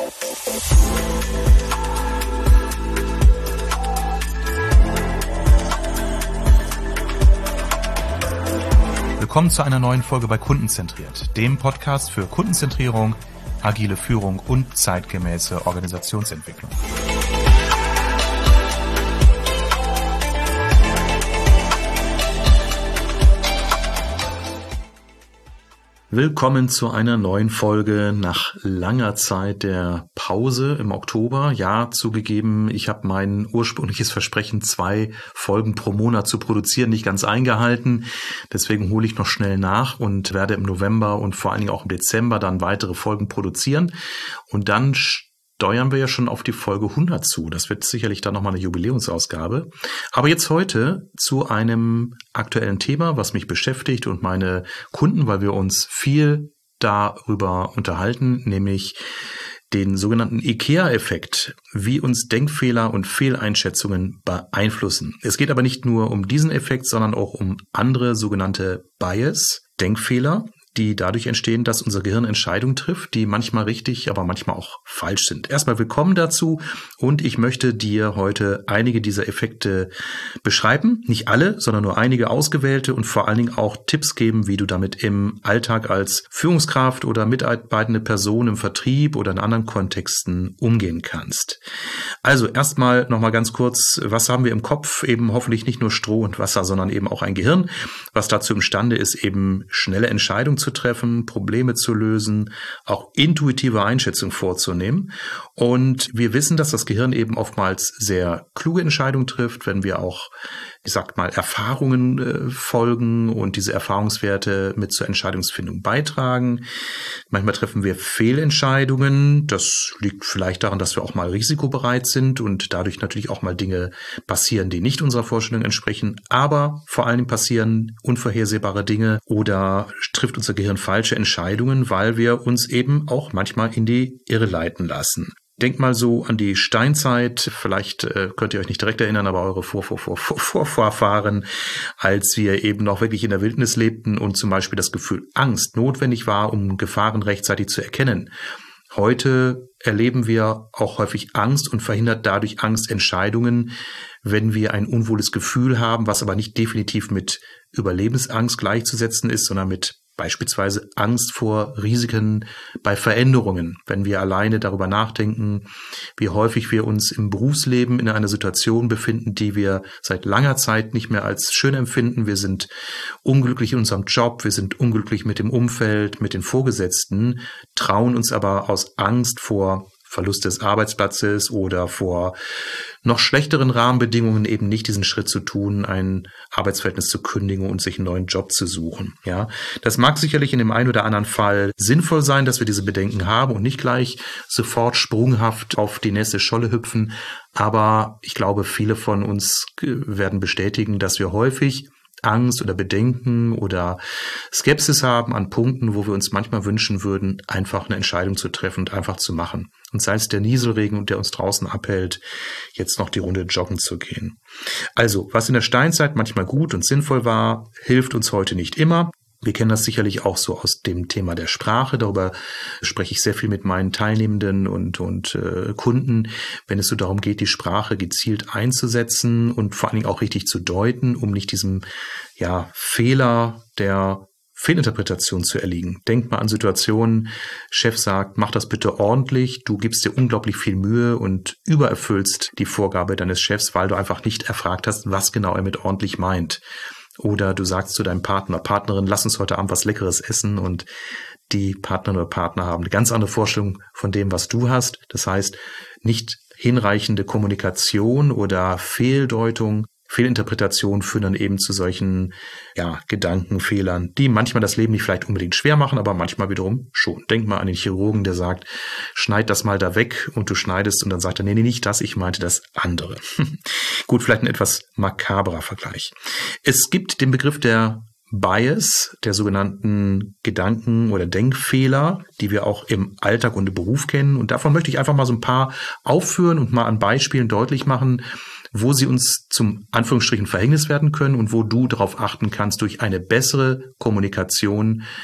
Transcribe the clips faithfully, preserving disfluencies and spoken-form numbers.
Willkommen zu einer neuen Folge bei Kundenzentriert, dem Podcast für Kundenzentrierung, agile Führung und zeitgemäße Organisationsentwicklung. Willkommen zu einer neuen Folge nach langer Zeit der Pause im Oktober. Ja, zugegeben, ich habe mein ursprüngliches Versprechen, zwei Folgen pro Monat zu produzieren, nicht ganz eingehalten. Deswegen hole ich noch schnell nach und werde im November und vor allen Dingen auch im Dezember dann weitere Folgen produzieren. Und dann steuern wir ja schon auf die Folge hundert zu. Das wird sicherlich dann nochmal eine Jubiläumsausgabe. Aber jetzt heute zu einem aktuellen Thema, was mich beschäftigt und meine Kunden, weil wir uns viel darüber unterhalten, nämlich den sogenannten IKEA-Effekt, wie uns Denkfehler und Fehleinschätzungen beeinflussen. Es geht aber nicht nur um diesen Effekt, sondern auch um andere sogenannte Bias, Denkfehler, die dadurch entstehen, dass unser Gehirn Entscheidungen trifft, die manchmal richtig, aber manchmal auch falsch sind. Erstmal willkommen dazu und ich möchte dir heute einige dieser Effekte beschreiben. Nicht alle, sondern nur einige ausgewählte und vor allen Dingen auch Tipps geben, wie du damit im Alltag als Führungskraft oder mitarbeitende Person im Vertrieb oder in anderen Kontexten umgehen kannst. Also erstmal nochmal ganz kurz, was haben wir im Kopf? Eben hoffentlich nicht nur Stroh und Wasser, sondern eben auch ein Gehirn, was dazu imstande ist, eben schnelle Entscheidungen zu treffen, Probleme zu lösen, auch intuitive Einschätzungen vorzunehmen. Und wir wissen, dass das Gehirn eben oftmals sehr kluge Entscheidungen trifft, wenn wir auch, ich sag mal, Erfahrungen äh, folgen und diese Erfahrungswerte mit zur Entscheidungsfindung beitragen. Manchmal treffen wir Fehlentscheidungen. Das liegt vielleicht daran, dass wir auch mal risikobereit sind und dadurch natürlich auch mal Dinge passieren, die nicht unserer Vorstellung entsprechen. Aber vor allem passieren unvorhersehbare Dinge oder trifft unser Gehirn falsche Entscheidungen, weil wir uns eben auch manchmal in die Irre leiten lassen. Denkt mal so an die Steinzeit, vielleicht äh, könnt ihr euch nicht direkt erinnern, aber eure Vor- Vor- Vor- Vor- Vor- Vorfahren, als wir eben noch wirklich in der Wildnis lebten und zum Beispiel das Gefühl Angst notwendig war, um Gefahren rechtzeitig zu erkennen. Heute erleben wir auch häufig Angst und verhindert dadurch Angstentscheidungen, wenn wir ein unwohles Gefühl haben, was aber nicht definitiv mit Überlebensangst gleichzusetzen ist, sondern mit beispielsweise Angst vor Risiken bei Veränderungen. Wenn wir alleine darüber nachdenken, wie häufig wir uns im Berufsleben in einer Situation befinden, die wir seit langer Zeit nicht mehr als schön empfinden. Wir sind unglücklich in unserem Job, wir sind unglücklich mit dem Umfeld, mit den Vorgesetzten, trauen uns aber aus Angst vor Verlust des Arbeitsplatzes oder vor noch schlechteren Rahmenbedingungen eben nicht diesen Schritt zu tun, ein Arbeitsverhältnis zu kündigen und sich einen neuen Job zu suchen. Ja, das mag sicherlich in dem einen oder anderen Fall sinnvoll sein, dass wir diese Bedenken haben und nicht gleich sofort sprunghaft auf die nächste Scholle hüpfen. Aber ich glaube, viele von uns werden bestätigen, dass wir häufig Angst oder Bedenken oder Skepsis haben an Punkten, wo wir uns manchmal wünschen würden, einfach eine Entscheidung zu treffen und einfach zu machen. Und sei es der Nieselregen, der uns draußen abhält, jetzt noch die Runde joggen zu gehen. Also, was in der Steinzeit manchmal gut und sinnvoll war, hilft uns heute nicht immer. Wir kennen das sicherlich auch so aus dem Thema der Sprache. Darüber spreche ich sehr viel mit meinen Teilnehmenden und, und äh, Kunden, wenn es so darum geht, die Sprache gezielt einzusetzen und vor allen Dingen auch richtig zu deuten, um nicht diesem ja, Fehler der Fehlinterpretation zu erliegen. Denk mal an Situationen, Chef sagt, mach das bitte ordentlich, du gibst dir unglaublich viel Mühe und übererfüllst die Vorgabe deines Chefs, weil du einfach nicht erfragt hast, was genau er mit ordentlich meint. Oder du sagst zu deinem Partner, Partnerin, lass uns heute Abend was Leckeres essen und die Partnerin oder Partner haben eine ganz andere Vorstellung von dem, was du hast. Das heißt, nicht hinreichende Kommunikation oder Fehldeutung, Fehlinterpretation führen dann eben zu solchen ja, Gedankenfehlern, die manchmal das Leben nicht vielleicht unbedingt schwer machen, aber manchmal wiederum schon. Denk mal an den Chirurgen, der sagt, schneid das mal da weg und du schneidest und dann sagt er, nee, nee, nicht das, ich meinte das andere. Gut, vielleicht ein etwas makaberer Vergleich. Es gibt den Begriff der Bias, der sogenannten Gedanken- oder Denkfehler, die wir auch im Alltag und im Beruf kennen. Und davon möchte ich einfach mal so ein paar aufführen und mal an Beispielen deutlich machen, wo sie uns zum Anführungsstrichen Verhängnis werden können und wo du darauf achten kannst, durch eine bessere Kommunikation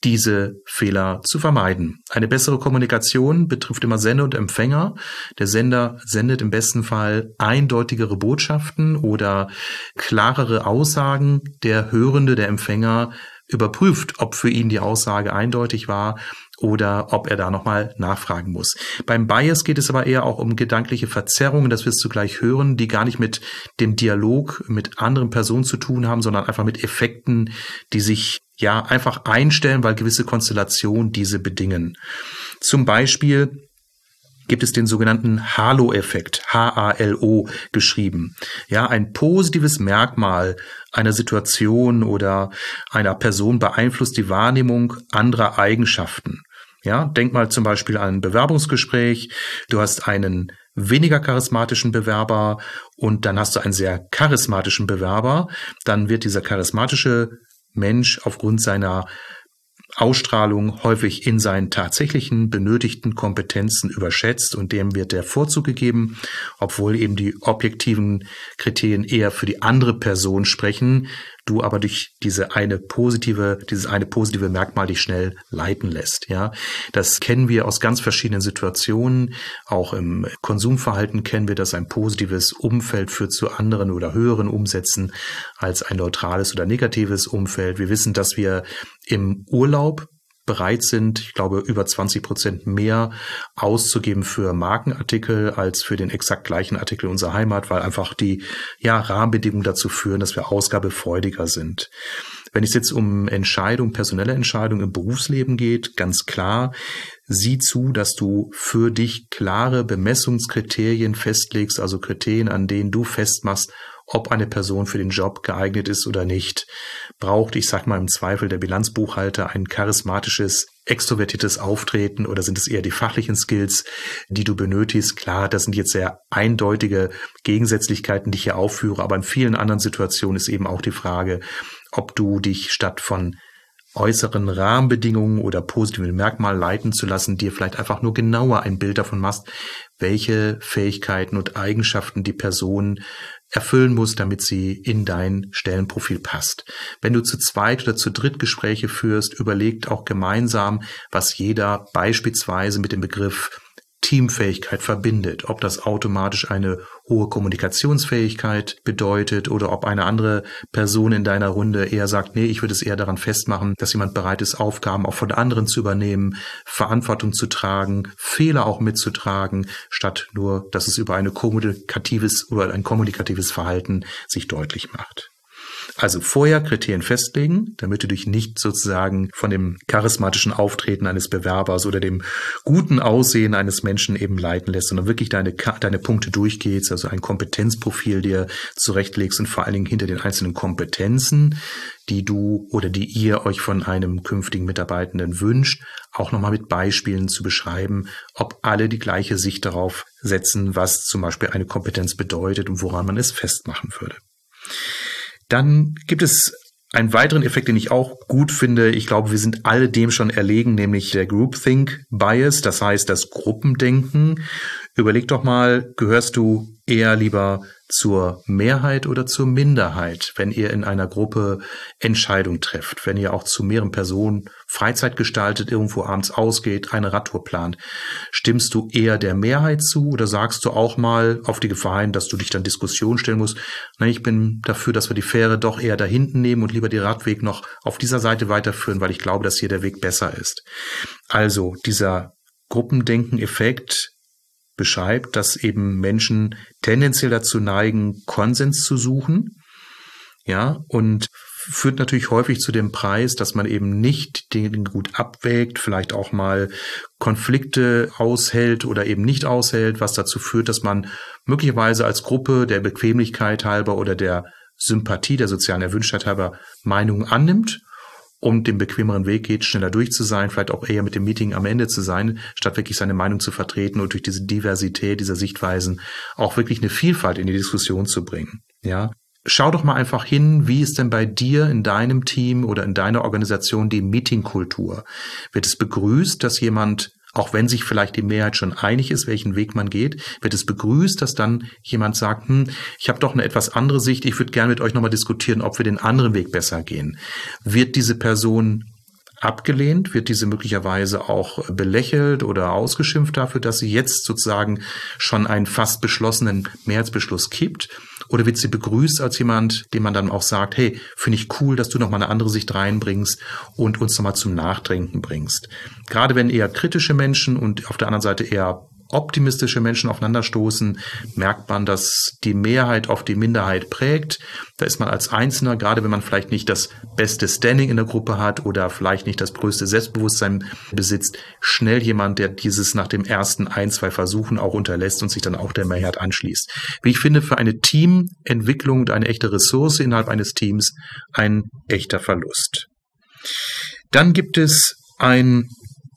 diese Fehler zu vermeiden. Eine bessere Kommunikation betrifft immer Sender und Empfänger. Der Sender sendet im besten Fall eindeutigere Botschaften oder klarere Aussagen. Der Hörende, der Empfänger, überprüft, ob für ihn die Aussage eindeutig war oder ob er da nochmal nachfragen muss. Beim Bias geht es aber eher auch um gedankliche Verzerrungen, das wirst du gleich hören, die gar nicht mit dem Dialog mit anderen Personen zu tun haben, sondern einfach mit Effekten, die sich ja einfach einstellen, weil gewisse Konstellationen diese bedingen. Zum Beispiel gibt es den sogenannten Halo-Effekt, H A L O geschrieben. Ja, ein positives Merkmal einer Situation oder einer Person beeinflusst die Wahrnehmung anderer Eigenschaften. Ja, denk mal zum Beispiel an ein Bewerbungsgespräch. Du hast einen weniger charismatischen Bewerber und dann hast du einen sehr charismatischen Bewerber. Dann wird dieser charismatische Mensch aufgrund seiner Ausstrahlung häufig in seinen tatsächlichen benötigten Kompetenzen überschätzt und dem wird der Vorzug gegeben, obwohl eben die objektiven Kriterien eher für die andere Person sprechen, du aber durch diese eine positive, dieses eine positive Merkmal dich schnell leiten lässt. Ja, das kennen wir aus ganz verschiedenen Situationen. Auch im Konsumverhalten kennen wir, dass ein positives Umfeld führt zu anderen oder höheren Umsätzen als ein neutrales oder negatives Umfeld. Wir wissen, dass wir im Urlaub bereit sind, ich glaube, über zwanzig Prozent mehr auszugeben für Markenartikel als für den exakt gleichen Artikel unserer Heimat, weil einfach die ja, Rahmenbedingungen dazu führen, dass wir ausgabefreudiger sind. Wenn es jetzt um Entscheidungen, personelle Entscheidungen im Berufsleben geht, ganz klar, sieh zu, dass du für dich klare Bemessungskriterien festlegst, also Kriterien, an denen du festmachst, ob eine Person für den Job geeignet ist oder nicht. Braucht, ich sag mal im Zweifel, der Bilanzbuchhalter ein charismatisches, extrovertiertes Auftreten oder sind es eher die fachlichen Skills, die du benötigst? Klar, das sind jetzt sehr eindeutige Gegensätzlichkeiten, die ich hier aufführe, aber in vielen anderen Situationen ist eben auch die Frage, ob du dich statt von äußeren Rahmenbedingungen oder positiven Merkmalen leiten zu lassen, dir vielleicht einfach nur genauer ein Bild davon machst, welche Fähigkeiten und Eigenschaften die Person erfüllen muss, damit sie in dein Stellenprofil passt. Wenn du zu zweit oder zu dritt Gespräche führst, überlegt auch gemeinsam, was jeder beispielsweise mit dem Begriff Teamfähigkeit verbindet, ob das automatisch eine hohe Kommunikationsfähigkeit bedeutet oder ob eine andere Person in deiner Runde eher sagt, nee, ich würde es eher daran festmachen, dass jemand bereit ist, Aufgaben auch von anderen zu übernehmen, Verantwortung zu tragen, Fehler auch mitzutragen, statt nur, dass es über eine kommunikatives oder ein kommunikatives Verhalten sich deutlich macht. Also vorher Kriterien festlegen, damit du dich nicht sozusagen von dem charismatischen Auftreten eines Bewerbers oder dem guten Aussehen eines Menschen eben leiten lässt, sondern wirklich deine, deine Punkte durchgehst, also ein Kompetenzprofil dir zurechtlegst und vor allen Dingen hinter den einzelnen Kompetenzen, die du oder die ihr euch von einem künftigen Mitarbeitenden wünscht, auch nochmal mit Beispielen zu beschreiben, ob alle die gleiche Sicht darauf setzen, was zum Beispiel eine Kompetenz bedeutet und woran man es festmachen würde. Dann gibt es einen weiteren Effekt, den ich auch gut finde. Ich glaube, wir sind alle dem schon erlegen, nämlich der Groupthink Bias, das heißt das Gruppendenken. Überleg doch mal, gehörst du eher lieber zur Mehrheit oder zur Minderheit, wenn ihr in einer Gruppe Entscheidungen trefft, wenn ihr auch zu mehreren Personen Freizeit gestaltet, irgendwo abends ausgeht, eine Radtour plant? Stimmst du eher der Mehrheit zu oder sagst du auch mal auf die Gefahr hin, dass du dich dann Diskussion stellen musst, na, ich bin dafür, dass wir die Fähre doch eher da hinten nehmen und lieber den Radweg noch auf dieser Seite weiterführen, weil ich glaube, dass hier der Weg besser ist. Also dieser Gruppendenken-Effekt beschreibt, dass eben Menschen tendenziell dazu neigen, Konsens zu suchen, ja, und führt natürlich häufig zu dem Preis, dass man eben nicht den gut abwägt, vielleicht auch mal Konflikte aushält oder eben nicht aushält, was dazu führt, dass man möglicherweise als Gruppe der Bequemlichkeit halber oder der Sympathie, der sozialen Erwünschtheit halber Meinungen annimmt und den bequemeren Weg geht, schneller durch zu sein, vielleicht auch eher mit dem Meeting am Ende zu sein, statt wirklich seine Meinung zu vertreten und durch diese Diversität dieser Sichtweisen auch wirklich eine Vielfalt in die Diskussion zu bringen. Ja, schau doch mal einfach hin, wie ist denn bei dir in deinem Team oder in deiner Organisation die Meetingkultur? Wird es begrüßt, dass jemand, auch wenn sich vielleicht die Mehrheit schon einig ist, welchen Weg man geht, wird es begrüßt, dass dann jemand sagt, hm, ich habe doch eine etwas andere Sicht, ich würde gerne mit euch nochmal diskutieren, ob wir den anderen Weg besser gehen. Wird diese Person abgelehnt, wird diese möglicherweise auch belächelt oder ausgeschimpft dafür, dass sie jetzt sozusagen schon einen fast beschlossenen Mehrheitsbeschluss kippt? Oder wird sie begrüßt als jemand, dem man dann auch sagt, hey, finde ich cool, dass du nochmal eine andere Sicht reinbringst und uns nochmal zum Nachdenken bringst? Gerade wenn eher kritische Menschen und auf der anderen Seite eher optimistische Menschen aufeinanderstoßen, merkt man, dass die Mehrheit oft die Minderheit prägt. Da ist man als Einzelner, gerade wenn man vielleicht nicht das beste Standing in der Gruppe hat oder vielleicht nicht das größte Selbstbewusstsein besitzt, schnell jemand, der dieses nach dem ersten ein, zwei Versuchen auch unterlässt und sich dann auch der Mehrheit anschließt. Wie ich finde, für eine Teamentwicklung und eine echte Ressource innerhalb eines Teams ein echter Verlust. Dann gibt es ein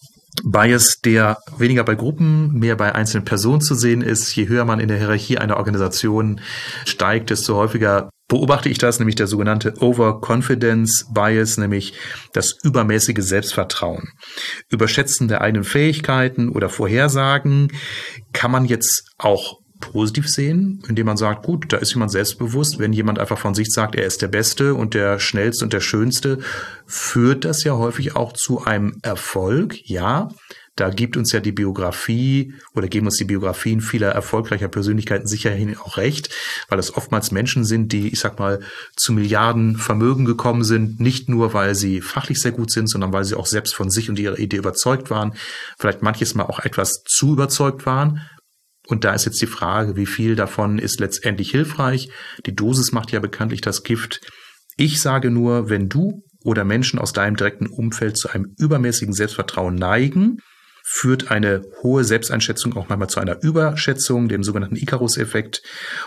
Bias, der weniger bei Gruppen, mehr bei einzelnen Personen zu sehen ist. Je höher man in der Hierarchie einer Organisation steigt, desto häufiger beobachte ich das, nämlich der sogenannte Overconfidence Bias, nämlich das übermäßige Selbstvertrauen. Überschätzen der eigenen Fähigkeiten oder Vorhersagen kann man jetzt auch positiv sehen, indem man sagt, gut, da ist jemand selbstbewusst. Wenn jemand einfach von sich sagt, er ist der Beste und der Schnellste und der Schönste, führt das ja häufig auch zu einem Erfolg. Ja, da gibt uns ja die Biografie oder geben uns die Biografien vieler erfolgreicher Persönlichkeiten sicherhin auch recht, weil das oftmals Menschen sind, die, ich sag mal, zu Milliarden Vermögen gekommen sind, nicht nur, weil sie fachlich sehr gut sind, sondern weil sie auch selbst von sich und ihrer Idee überzeugt waren, vielleicht manches Mal auch etwas zu überzeugt waren. Und da ist jetzt die Frage, wie viel davon ist letztendlich hilfreich? Die Dosis macht ja bekanntlich das Gift. Ich sage nur, wenn du oder Menschen aus deinem direkten Umfeld zu einem übermäßigen Selbstvertrauen neigen, führt eine hohe Selbsteinschätzung auch manchmal zu einer Überschätzung, dem sogenannten Icarus-Effekt.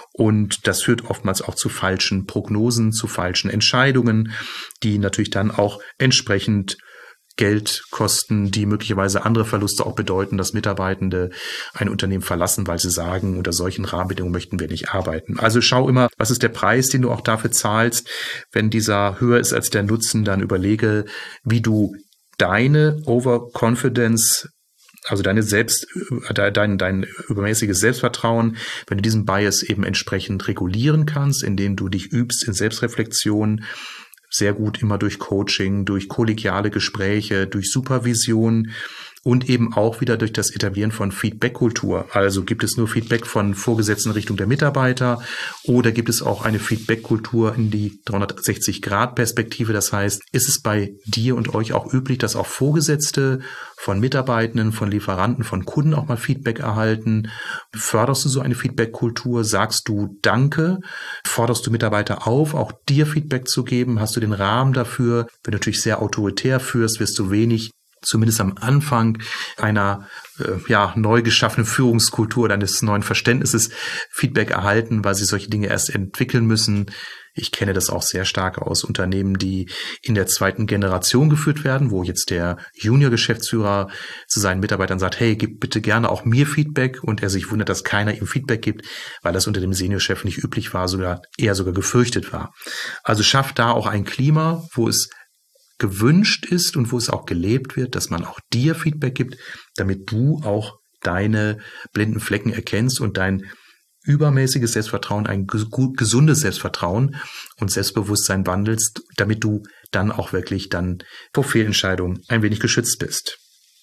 Und das führt oftmals auch zu falschen Prognosen, zu falschen Entscheidungen, die natürlich dann auch entsprechend Geld kosten, die möglicherweise andere Verluste auch bedeuten, dass Mitarbeitende ein Unternehmen verlassen, weil sie sagen, unter solchen Rahmenbedingungen möchten wir nicht arbeiten. Also schau immer, was ist der Preis, den du auch dafür zahlst. Wenn dieser höher ist als der Nutzen, dann überlege, wie du deine Overconfidence, also deine Selbst, dein, dein übermäßiges Selbstvertrauen, wenn du diesen Bias eben entsprechend regulieren kannst, indem du dich übst in Selbstreflexion, sehr gut immer durch Coaching, durch kollegiale Gespräche, durch Supervision und eben auch wieder durch das Etablieren von Feedback-Kultur. Also gibt es nur Feedback von Vorgesetzten in Richtung der Mitarbeiter oder gibt es auch eine Feedback-Kultur in die dreihundertsechzig Grad Perspektive? Das heißt, ist es bei dir und euch auch üblich, dass auch Vorgesetzte von Mitarbeitenden, von Lieferanten, von Kunden auch mal Feedback erhalten? Förderst du so eine Feedback-Kultur? Sagst du Danke? Forderst du Mitarbeiter auf, auch dir Feedback zu geben? Hast du den Rahmen dafür? Wenn du natürlich sehr autoritär führst, wirst du wenig, zumindest am Anfang einer äh, ja neu geschaffenen Führungskultur oder eines neuen Verständnisses Feedback erhalten, weil sie solche Dinge erst entwickeln müssen. Ich kenne das auch sehr stark aus Unternehmen, die in der zweiten Generation geführt werden, wo jetzt der Junior-Geschäftsführer zu seinen Mitarbeitern sagt, hey, gib bitte gerne auch mir Feedback, und er sich wundert, dass keiner ihm Feedback gibt, weil das unter dem Seniorchef nicht üblich war, sogar eher sogar gefürchtet war. Also schafft da auch ein Klima, wo es gewünscht ist und wo es auch gelebt wird, dass man auch dir Feedback gibt, damit du auch deine blinden Flecken erkennst und dein übermäßiges Selbstvertrauen, ein gesundes Selbstvertrauen und Selbstbewusstsein wandelst, damit du dann auch wirklich dann vor Fehlentscheidungen ein wenig geschützt bist.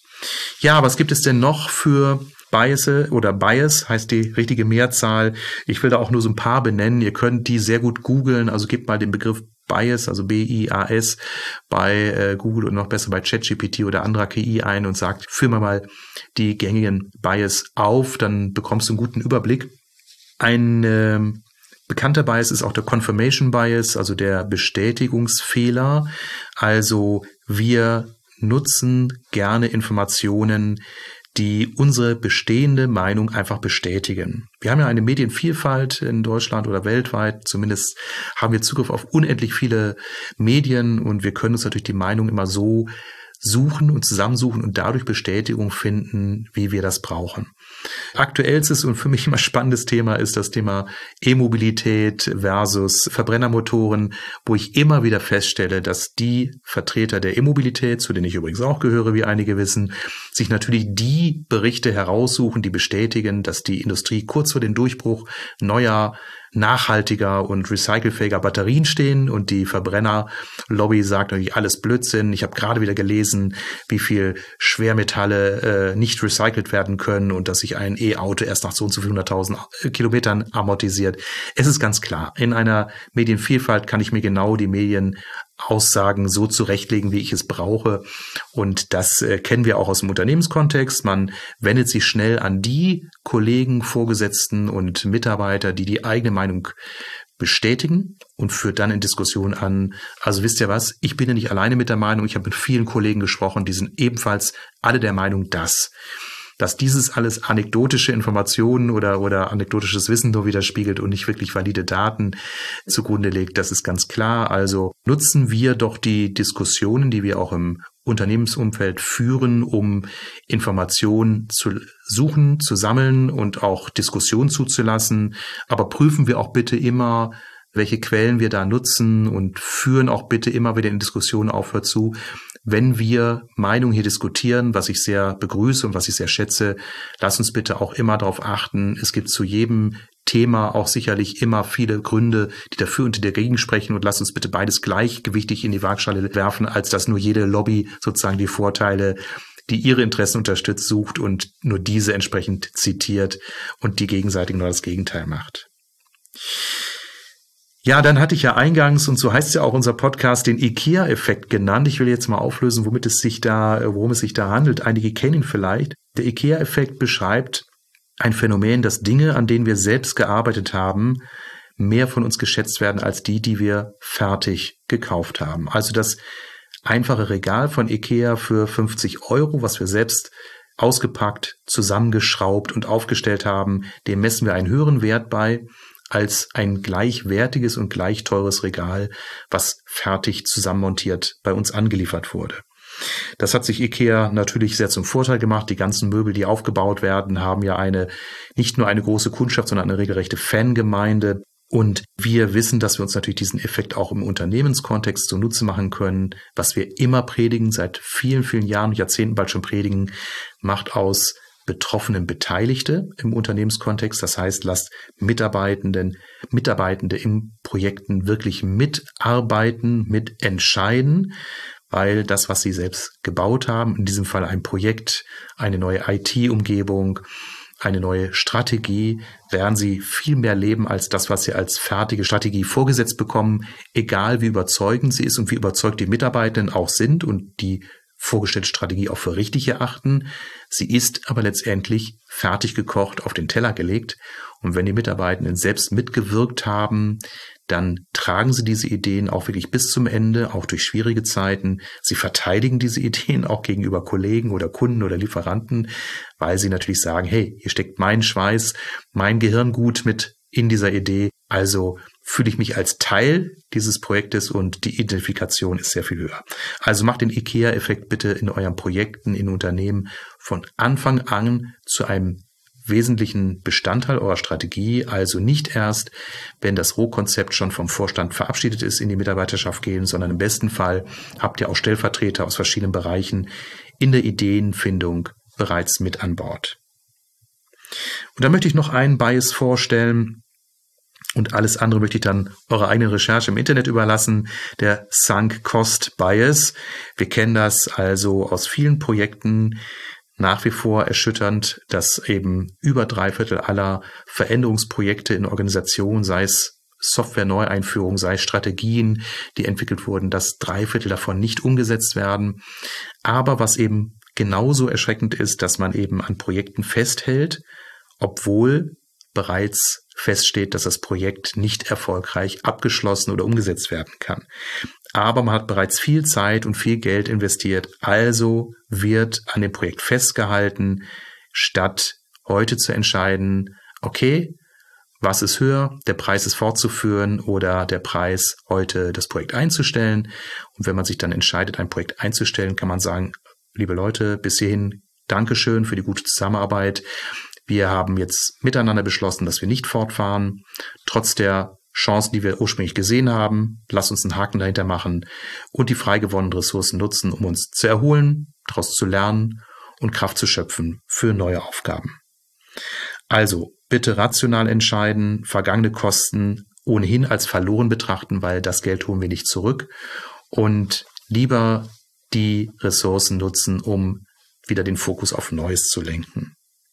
Ja, was gibt es denn noch für Bias oder Bias heißt die richtige Mehrzahl? Ich will da auch nur so ein paar benennen. Ihr könnt die sehr gut googeln, also gebt mal den Begriff Bias, also B I A S, bei äh, Google und noch besser bei ChatGPT oder anderer K I ein und sagt, führ mal mal die gängigen Bias auf, dann bekommst du einen guten Überblick. Ein äh, bekannter Bias ist auch der Confirmation Bias, also der Bestätigungsfehler. Also wir nutzen gerne Informationen, die unsere bestehende Meinung einfach bestätigen. Wir haben ja eine Medienvielfalt in Deutschland oder weltweit. Zumindest haben wir Zugriff auf unendlich viele Medien und wir können uns natürlich die Meinung immer so suchen und zusammensuchen und dadurch Bestätigung finden, wie wir das brauchen. Aktuellstes und für mich immer spannendes Thema ist das Thema E-Mobilität versus Verbrennermotoren, wo ich immer wieder feststelle, dass die Vertreter der E-Mobilität, zu denen ich übrigens auch gehöre, wie einige wissen, sich natürlich die Berichte heraussuchen, die bestätigen, dass die Industrie kurz vor dem Durchbruch neuer, nachhaltiger und recycelfähiger Batterien stehen und die Verbrennerlobby sagt natürlich alles Blödsinn. Ich habe gerade wieder gelesen, wie viel Schwermetalle äh, nicht recycelt werden können und dass sich ein E-Auto erst nach so und so viel hunderttausend Kilometern amortisiert. Es ist ganz klar, in einer Medienvielfalt kann ich mir genau die Medienaussagen so zurechtlegen, wie ich es brauche. Und das äh, kennen wir auch aus dem Unternehmenskontext. Man wendet sich schnell an die Kollegen, Vorgesetzten und Mitarbeiter, die die eigene Meinung bestätigen und führt dann in Diskussionen an, also wisst ihr was, ich bin ja nicht alleine mit der Meinung, ich habe mit vielen Kollegen gesprochen, die sind ebenfalls alle der Meinung, dass dass dieses alles anekdotische Informationen oder oder anekdotisches Wissen nur widerspiegelt und nicht wirklich valide Daten zugrunde legt, das ist ganz klar. Also nutzen wir doch die Diskussionen, die wir auch im Unternehmensumfeld führen, um Informationen zu suchen, zu sammeln und auch Diskussionen zuzulassen. Aber prüfen wir auch bitte immer, welche Quellen wir da nutzen und führen auch bitte immer wieder in Diskussionen auf dazu. Wenn wir Meinungen hier diskutieren, was ich sehr begrüße und was ich sehr schätze, lass uns bitte auch immer darauf achten. Es gibt zu jedem Thema auch sicherlich immer viele Gründe, die dafür und die dagegen sprechen und lass uns bitte beides gleichgewichtig in die Waagschale werfen, als dass nur jede Lobby sozusagen die Vorteile, die ihre Interessen unterstützt, sucht und nur diese entsprechend zitiert und die gegenseitig nur das Gegenteil macht. Ja, dann hatte ich ja eingangs, und so heißt ja auch unser Podcast, den IKEA-Effekt genannt. Ich will jetzt mal auflösen, womit es sich da, worum es sich da handelt. Einige kennen ihn vielleicht. Der IKEA-Effekt beschreibt ein Phänomen, dass Dinge, an denen wir selbst gearbeitet haben, mehr von uns geschätzt werden als die, die wir fertig gekauft haben. Also das einfache Regal von IKEA für fünfzig Euro, was wir selbst ausgepackt, zusammengeschraubt und aufgestellt haben, dem messen wir einen höheren Wert bei als ein gleichwertiges und gleich teures Regal, was fertig zusammenmontiert bei uns angeliefert wurde. Das hat sich IKEA natürlich sehr zum Vorteil gemacht. Die ganzen Möbel, die aufgebaut werden, haben ja eine nicht nur eine große Kundschaft, sondern eine regelrechte Fangemeinde. Und wir wissen, dass wir uns natürlich diesen Effekt auch im Unternehmenskontext zunutze machen können. Was wir immer predigen, seit vielen, vielen Jahren, Jahrzehnten bald schon predigen, macht aus Betroffenen Beteiligte im Unternehmenskontext. Das heißt, lasst Mitarbeitenden, Mitarbeitende in Projekten wirklich mitarbeiten, mitentscheiden, weil das, was sie selbst gebaut haben, in diesem Fall ein Projekt, eine neue I T-Umgebung, eine neue Strategie, werden sie viel mehr leben als das, was sie als fertige Strategie vorgesetzt bekommen, egal wie überzeugend sie ist und wie überzeugt die Mitarbeitenden auch sind und die vorgestellte Strategie auch für richtig erachten. Sie ist aber letztendlich fertig gekocht, auf den Teller gelegt. Und wenn die Mitarbeitenden selbst mitgewirkt haben, dann tragen sie diese Ideen auch wirklich bis zum Ende, auch durch schwierige Zeiten. Sie verteidigen diese Ideen auch gegenüber Kollegen oder Kunden oder Lieferanten, weil sie natürlich sagen, hey, hier steckt mein Schweiß, mein Gehirngut mit in dieser Idee. Also fühle ich mich als Teil dieses Projektes und die Identifikation ist sehr viel höher. Also macht den IKEA-Effekt bitte in euren Projekten, in Unternehmen von Anfang an zu einem wesentlichen Bestandteil eurer Strategie, also nicht erst, wenn das Rohkonzept schon vom Vorstand verabschiedet ist, in die Mitarbeiterschaft gehen, sondern im besten Fall habt ihr auch Stellvertreter aus verschiedenen Bereichen in der Ideenfindung bereits mit an Bord. Und da möchte ich noch einen Bias vorstellen, und alles andere möchte ich dann eurer eigenen Recherche im Internet überlassen, der Sunk Cost Bias. Wir kennen das also aus vielen Projekten, nach wie vor erschütternd, dass eben über drei Viertel aller Veränderungsprojekte in Organisationen, sei es Software-Neueinführung, sei es Strategien, die entwickelt wurden, dass drei Viertel davon nicht umgesetzt werden. Aber was eben genauso erschreckend ist, dass man eben an Projekten festhält, obwohl bereits feststeht, dass das Projekt nicht erfolgreich abgeschlossen oder umgesetzt werden kann. Aber man hat bereits viel Zeit und viel Geld investiert, also wird an dem Projekt festgehalten, statt heute zu entscheiden, okay, was ist höher, der Preis ist fortzuführen oder der Preis, heute das Projekt einzustellen. Und wenn man sich dann entscheidet, ein Projekt einzustellen, kann man sagen, liebe Leute, bis hierhin Dankeschön für die gute Zusammenarbeit. Wir haben jetzt miteinander beschlossen, dass wir nicht fortfahren, trotz der Chancen, die wir ursprünglich gesehen haben. Lass uns einen Haken dahinter machen und die frei gewonnenen Ressourcen nutzen, um uns zu erholen, daraus zu lernen und Kraft zu schöpfen für neue Aufgaben. Also bitte rational entscheiden, vergangene Kosten ohnehin als verloren betrachten, weil das Geld holen wir nicht zurück und lieber die Ressourcen nutzen, um wieder den Fokus auf Neues zu lenken.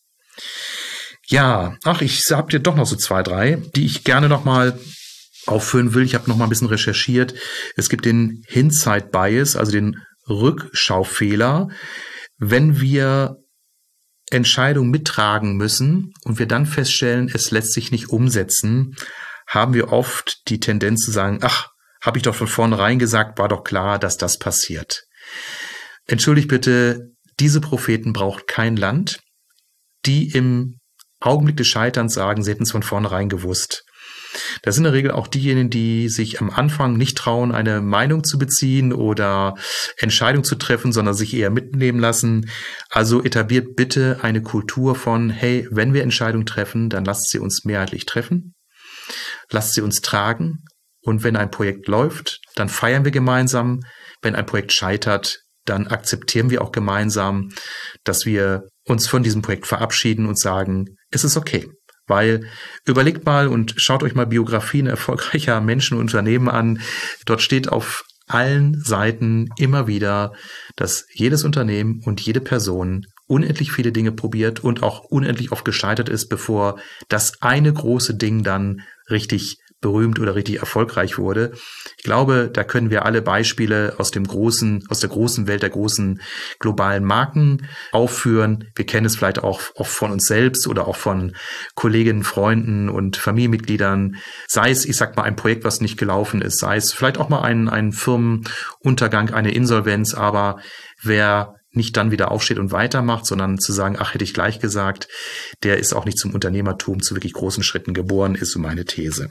Ja, ach, ich habe dir doch noch so zwei, drei, die ich gerne nochmal aufführen will. Ich habe nochmal ein bisschen recherchiert. Es gibt den Hindsight Bias, also den Rückschaufehler. Wenn wir Entscheidungen mittragen müssen und wir dann feststellen, es lässt sich nicht umsetzen, haben wir oft die Tendenz zu sagen, ach, habe ich doch von vornherein gesagt, war doch klar, dass das passiert. Entschuldigt bitte, diese Propheten braucht kein Land, die im Augenblick des Scheiterns sagen, sie hätten es von vornherein gewusst. Das sind in der Regel auch diejenigen, die sich am Anfang nicht trauen, eine Meinung zu beziehen oder Entscheidungen zu treffen, sondern sich eher mitnehmen lassen. Also etabliert bitte eine Kultur von, hey, wenn wir Entscheidungen treffen, dann lasst sie uns mehrheitlich treffen, lasst sie uns tragen und wenn ein Projekt läuft, dann feiern wir gemeinsam. Wenn ein Projekt scheitert, dann akzeptieren wir auch gemeinsam, dass wir uns von diesem Projekt verabschieden und sagen, es ist okay. Weil überlegt mal und schaut euch mal Biografien erfolgreicher Menschen und Unternehmen an. Dort steht auf allen Seiten immer wieder, dass jedes Unternehmen und jede Person unendlich viele Dinge probiert und auch unendlich oft gescheitert ist, bevor das eine große Ding dann richtig berühmt oder richtig erfolgreich wurde. Ich glaube, da können wir alle Beispiele aus dem großen, aus der großen Welt der großen globalen Marken aufführen. Wir kennen es vielleicht auch oft von uns selbst oder auch von Kolleginnen, Freunden und Familienmitgliedern. Sei es, ich sag mal, ein Projekt, was nicht gelaufen ist, sei es vielleicht auch mal ein, ein Firmenuntergang, eine Insolvenz, aber wer nicht dann wieder aufsteht und weitermacht, sondern zu sagen, ach, hätte ich gleich gesagt, der ist auch nicht zum Unternehmertum, zu wirklich großen Schritten geboren, ist so meine These.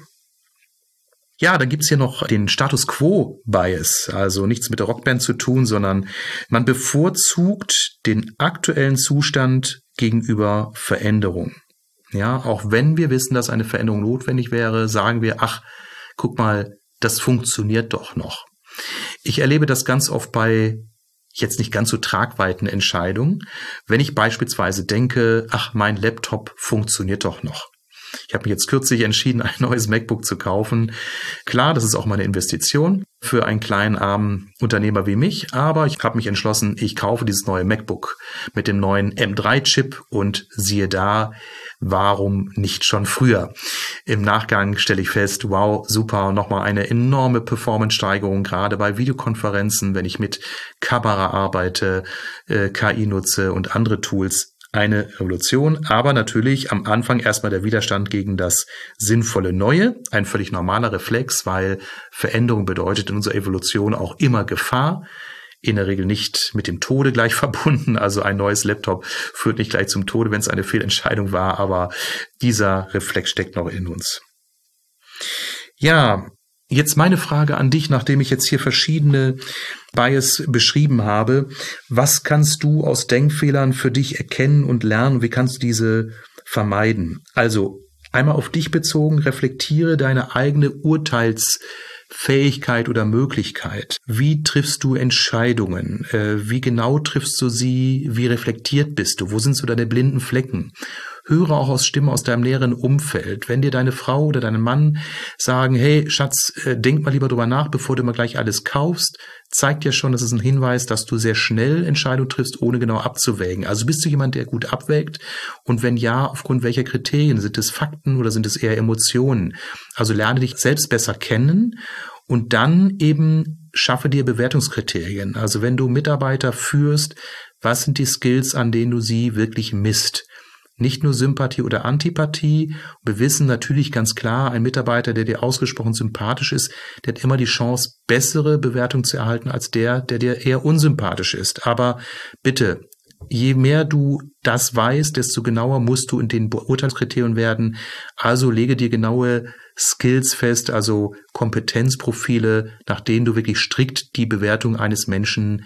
Ja, dann gibt's hier noch den Status Quo Bias, also nichts mit der Rockband zu tun, sondern man bevorzugt den aktuellen Zustand gegenüber Veränderung. Ja, auch wenn wir wissen, dass eine Veränderung notwendig wäre, sagen wir, ach, guck mal, das funktioniert doch noch. Ich erlebe das ganz oft bei jetzt nicht ganz so tragweiten Entscheidungen, wenn ich beispielsweise denke, ach, mein Laptop funktioniert doch noch. Ich habe mich jetzt kürzlich entschieden, ein neues MacBook zu kaufen. Klar, das ist auch mal eine Investition für einen kleinen, armen Unternehmer wie mich, aber ich habe mich entschlossen, ich kaufe dieses neue MacBook mit dem neuen M drei Chip und siehe da, warum nicht schon früher? Im Nachgang stelle ich fest, wow, super, nochmal eine enorme Performance-Steigerung, gerade bei Videokonferenzen, wenn ich mit Kamera arbeite, äh, K I nutze und andere Tools. Eine Revolution, aber natürlich am Anfang erstmal der Widerstand gegen das sinnvolle Neue, ein völlig normaler Reflex, weil Veränderung bedeutet in unserer Evolution auch immer Gefahr, in der Regel nicht mit dem Tode gleich verbunden, also ein neues Laptop führt nicht gleich zum Tode, wenn es eine Fehlentscheidung war, aber dieser Reflex steckt noch in uns. Ja, jetzt meine Frage an dich, nachdem ich jetzt hier verschiedene Bias beschrieben habe. Was kannst du aus Denkfehlern für dich erkennen und lernen? Wie kannst du diese vermeiden? Also einmal auf dich bezogen, reflektiere deine eigene Urteilsfähigkeit oder Möglichkeit. Wie triffst du Entscheidungen? Wie genau triffst du sie? Wie reflektiert bist du? Wo sind so deine blinden Flecken? Höre auch aus Stimmen aus deinem näheren Umfeld. Wenn dir deine Frau oder dein Mann sagen, hey Schatz, denk mal lieber drüber nach, bevor du mal gleich alles kaufst, zeigt dir schon, das ist ein Hinweis, dass du sehr schnell Entscheidungen triffst, ohne genau abzuwägen. Also bist du jemand, der gut abwägt? Und wenn ja, aufgrund welcher Kriterien? Sind es Fakten oder sind es eher Emotionen? Also lerne dich selbst besser kennen und dann eben schaffe dir Bewertungskriterien. Also wenn du Mitarbeiter führst, was sind die Skills, an denen du sie wirklich misst? Nicht nur Sympathie oder Antipathie. Wir wissen natürlich ganz klar, ein Mitarbeiter, der dir ausgesprochen sympathisch ist, der hat immer die Chance, bessere Bewertung zu erhalten als der, der dir eher unsympathisch ist. Aber bitte, je mehr du das weißt, desto genauer musst du in den Beurteilungskriterien werden. Also lege dir genaue Skills fest, also Kompetenzprofile, nach denen du wirklich strikt die Bewertung eines Menschen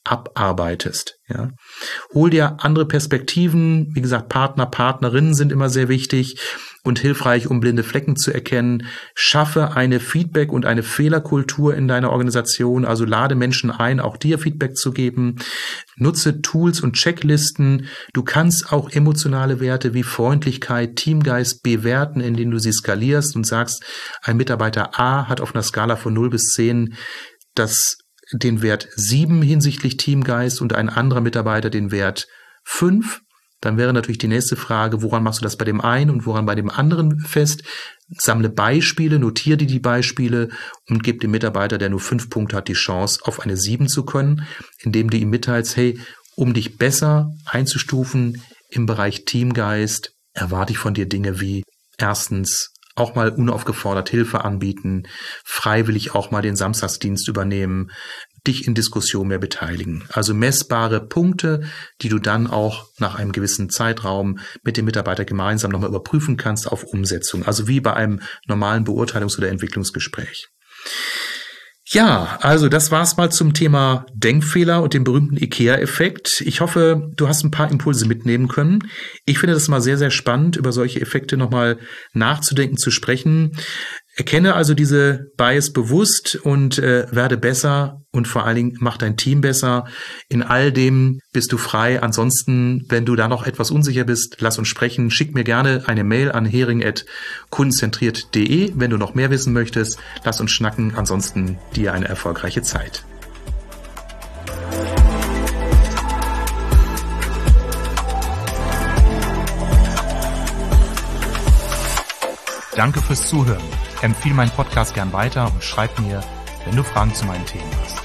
abarbeitest. Ja. Hol dir andere Perspektiven. Wie gesagt, Partner, Partnerinnen sind immer sehr wichtig und hilfreich, um blinde Flecken zu erkennen. Schaffe eine Feedback- und eine Fehlerkultur in deiner Organisation. Also lade Menschen ein, auch dir Feedback zu geben. Nutze Tools und Checklisten. Du kannst auch emotionale Werte wie Freundlichkeit, Teamgeist bewerten, indem du sie skalierst und sagst, ein Mitarbeiter A hat auf einer Skala von null bis zehn das den Wert sieben hinsichtlich Teamgeist und ein anderer Mitarbeiter den Wert fünf. Dann wäre natürlich die nächste Frage, woran machst du das bei dem einen und woran bei dem anderen fest? Sammle Beispiele, notiere dir die Beispiele und gib dem Mitarbeiter, der nur fünf Punkte hat, die Chance, auf eine sieben zu können, indem du ihm mitteilst, hey, um dich besser einzustufen im Bereich Teamgeist, erwarte ich von dir Dinge wie erstens, auch mal unaufgefordert Hilfe anbieten, freiwillig auch mal den Samstagsdienst übernehmen, dich in Diskussion mehr beteiligen. Also messbare Punkte, die du dann auch nach einem gewissen Zeitraum mit dem Mitarbeiter gemeinsam nochmal überprüfen kannst auf Umsetzung. Also wie bei einem normalen Beurteilungs- oder Entwicklungsgespräch. Ja, also das war's mal zum Thema Denkfehler und dem berühmten IKEA-Effekt. Ich hoffe, du hast ein paar Impulse mitnehmen können. Ich finde das mal sehr, sehr spannend, über solche Effekte nochmal nachzudenken, zu sprechen. Erkenne also diese Bias bewusst und äh, werde besser und vor allen Dingen mach dein Team besser. In all dem bist du frei. Ansonsten, wenn du da noch etwas unsicher bist, lass uns sprechen. Schick mir gerne eine Mail an hering at kundenzentriert punkt de, wenn du noch mehr wissen möchtest. Lass uns schnacken. Ansonsten dir eine erfolgreiche Zeit. Danke fürs Zuhören. Empfehle meinen Podcast gern weiter und schreib mir, wenn du Fragen zu meinen Themen hast.